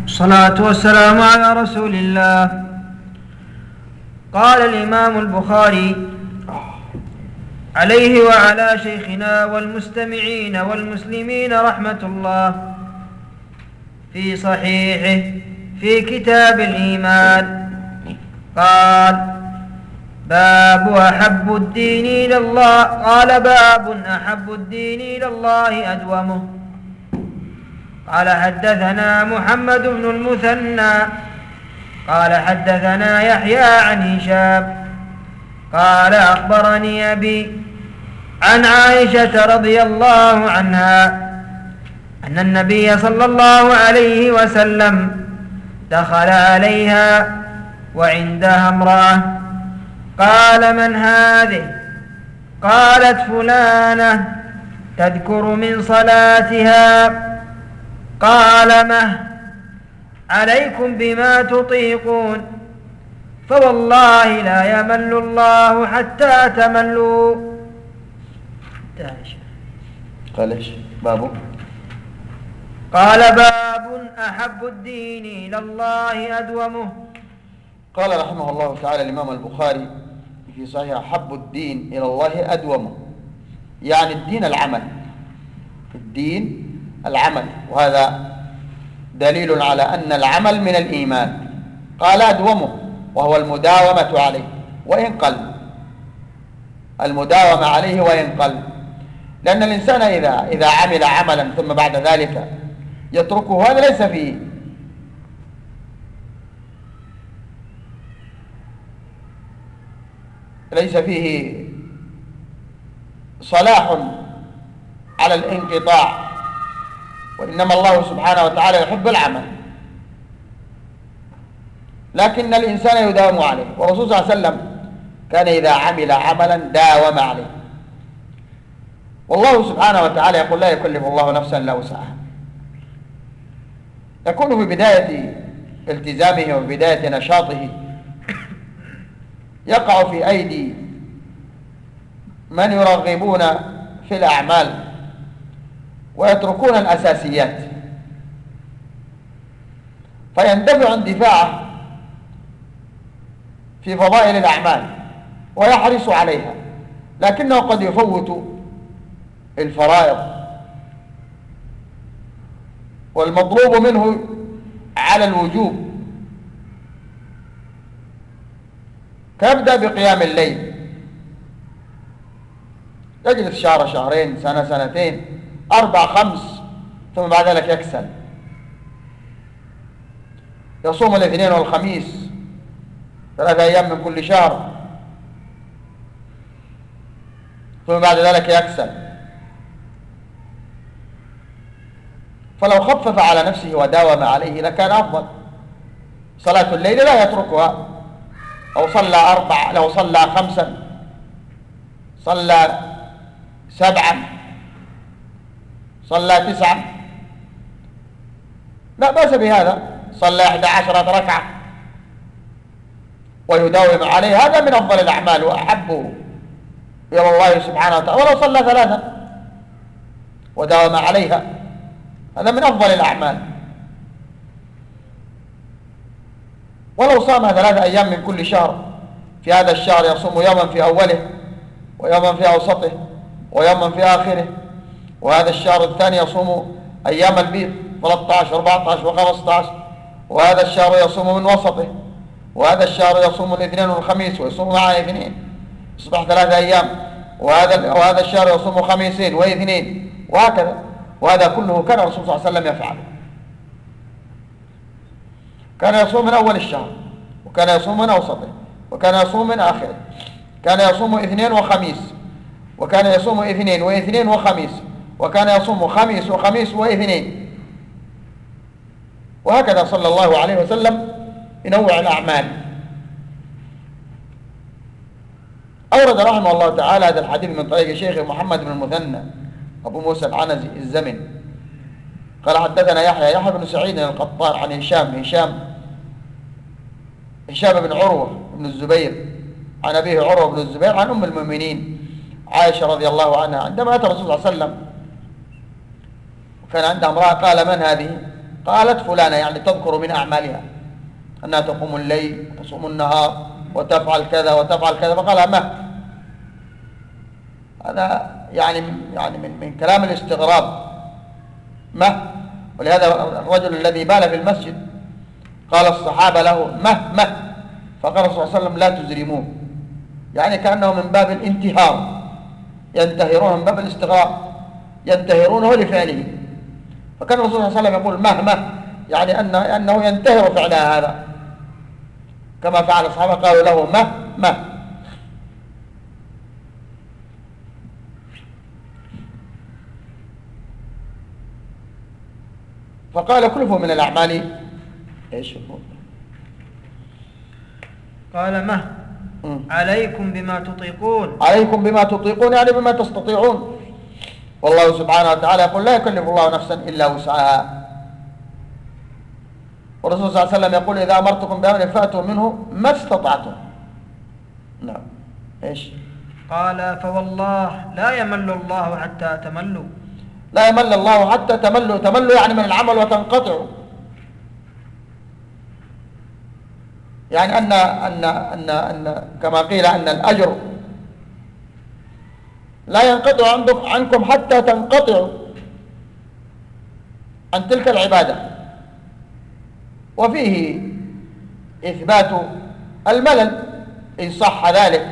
الصلاة والسلام على رسول الله. قال الإمام البخاري عليه وعلى شيخنا والمستمعين والمسلمين رحمة الله في صحيحه في كتاب الإيمان، قال: باب أحب الدين إلى الله. قال: باب أحب الدين إلى الله أدومه. قال: حدثنا محمد بن المثنى قال: حدثنا يحيى عن هشام قال: أخبرني أبي عن عائشة رضي الله عنها أن النبي صلى الله عليه وسلم دخل عليها وعندها امرأة، قال: من هذه؟ قالت: فلانة تذكر من صلاتها. قال: مه عليكم بما تطيقون، فوالله لا يمل الله حتى تملوا. قال ايش بابه؟ قال: باب أحب الدين إلى الله أدومه. قال رحمه الله تعالى الإمام البخاري في صحيح: أحب الدين إلى الله أدومه، يعني الدين العمل، الدين العمل، وهذا دليل على أن العمل من الإيمان. قال: أدومه، وهو المداومة عليه وإن قل، المداومة عليه وإن قل، لأن الإنسان إذا عمل عملا ثم بعد ذلك يتركه، هذا ليس فيه صلاح على الانقطاع، وإنما الله سبحانه وتعالى يحب العمل، لكن الإنسان يداوم عليه، والرسول صلى الله عليه وسلم كان إذا عمل عملا داوم عليه. والله سبحانه وتعالى يقول: لا يكلف الله نفسا إلا وسعها. يكون في بداية التزامه وبداية نشاطه يقع في أيدي من يرغبون في الأعمال ويتركون الأساسيات، فيندفع اندفاعه في فضائل الأعمال ويحرص عليها، لكنه قد يفوت الفرائض والمطلوب منه على الوجوب، كيبدأ بقيام الليل، يجلس شهر شهرين سنة سنتين 4 5، ثم بعد ذلك يكسل، يصوم الاثنين والخميس 3 أيام من كل شهر، ثم بعد ذلك يكسل. فلو خفف على نفسه وداوم عليه لكان أفضل. صلاة الليل لا يتركها، لو صلى 4، لو صلى 5، صلى 7، صلى 9، لا بأس بهذا. صلى 11 ركعة ويداوم عليه، هذا من أفضل الأعمال وأحبه إلى الله سبحانه وتعالى. ولو صلى 3 وداوم عليها، هذا من أفضل الأعمال. ولو صام 3 أيام من كل شهر، في هذا الشهر يصوم يوما في أوله ويوما في أوسطه ويوما في آخره، وهذا الشهر الثاني يصوم أيام البيض 13 و14 و15، وهذا الشهر يصوم من وسطه، وهذا الشهر يصوم الاثنين والخميس ويصوم معه 2، يصبح 3 أيام، وهذا الشهر يصوم 5 و2، وهكذا. وهذا كله كان الرسول صلى الله عليه وسلم يفعله. كان يصوم من أول الشهر، وكان يصوم من أوسطه، وكان يصوم من آخره، كان يصوم 2 وخميس، وكان يصوم 2 و2 وخميس، وكان يصوم 5 وخميس و2، وهكذا صلى الله عليه وسلم ينوع الأعمال. أورد رحمه الله تعالى هذا الحديث من طريق شيخ محمد بن المثنى أبو موسى العنزي الزمن قال: حدثنا يحيى بن سعيد القطان عن هشام بن عروة بن الزبير عن أبيه عروة بن الزبير عن أم المؤمنين عائشة رضي الله عنها عندما أتى الرسول صلى الله عليه وسلم وكان عندها امرأة، قال: من هذه؟ قالت فلانة، يعني تذكر من أعمالها أنها تقوم الليل وتصوم النهار وتفعل كذا وتفعل كذا، فقال ما. هذا يعني من كلام الاستغراب ما. ولهذا الرجل الذي بال في المسجد قال الصحابة له ما، فقال صلى الله عليه وسلم لا تزرموه، يعني كأنه من باب الانتهار، ينتهرون من باب الاستغراب، ينتهرونه لفعله. فكان الرسول صلى الله عليه وسلم يقول ما، يعني أنه ينتهر فعلها هذا، كما فعل الصحابة قالوا له ما. فقال كلفوا من الأعمال ايش يقول؟ قال ما عليكم بما تطيقون. عليكم بما تطيقون يعني بما تستطيعون. والله سبحانه وتعالى يقول لا يكلف الله نفسا إلا وسعها. والرسول صلى الله عليه وسلم يقول إذا أمرتكم بأمر فأتوا منه ما استطعتم. نعم. ايش؟ قال فوالله لا يمل الله حتى تملوا. لا يمل الله حتى تملوا. تملوا يعني من العمل وتنقطعوا، يعني أن كما قيل أن الأجر لا ينقطع عنكم حتى تنقطعوا عن تلك العبادة. وفيه إثبات الملل إن صح ذلك،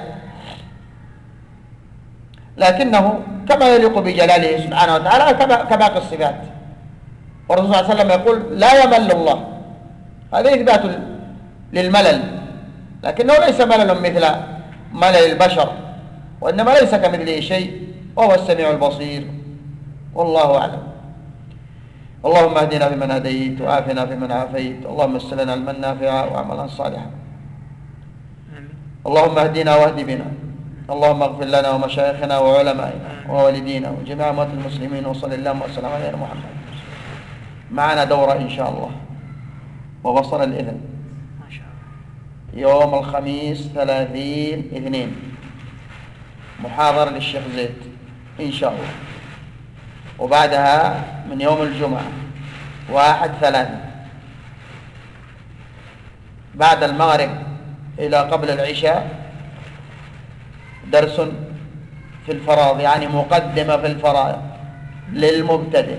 لكنه كما يليق بجلاله سبحانه وتعالى كباقي الصفات. والرسول صلى الله عليه وسلم يقول لا يمل الله، هذا إثبات للملل، لكنه ليس ملل مثل ملل البشر، وإنما ليس كمثله شيء وهو السميع البصير. والله أعلم. اللهم اهدنا فيمن هديت وعافنا فيمن عافيت، اللهم يسر لنا علما نافعا وعملا صالحا. اللهم اهدنا واهد بنا، اللهم اغفر لنا ومشايخنا وعلمائنا ووالدينا وجميع اموات المسلمين، وصلى اللهم وسلم على محمد. معنا دورة إن شاء الله ووصل الإذن يوم الخميس 30/2 محاضرة للشيخ زيد إن شاء الله، وبعدها من يوم الجمعة 1/3 بعد المغرب إلى قبل العشاء درس في الفرائض، يعني مقدمة في الفرائض للمبتدئ.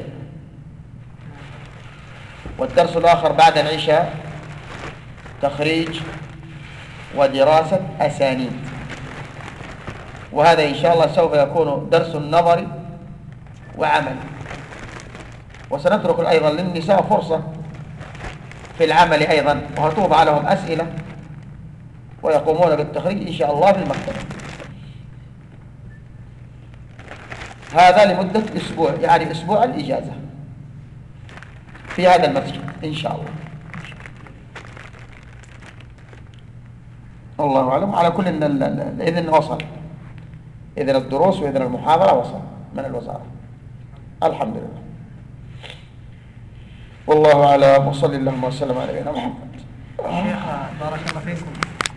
والدرس الآخر بعد العشاء تخريج ودراسة أسانيد، وهذا إن شاء الله سوف يكون درس نظري وعمل. وسنترك أيضا للنساء فرصة في العمل أيضا، وهتوضع لهم أسئلة ويقومون بالتخريج إن شاء الله في المكتبة. هذا لمدة أسبوع، يعني أسبوع الإجازة في هذا المسجد إن شاء الله. الله أعلم. على كل إن الإذن وصل، إذن الدروس وإذن المحاضرة وصل من الوزارة الحمد لله. والله أعلم. وصلى اللهم وسلم على نبينا محمد. شيخ بارك الله فيكم.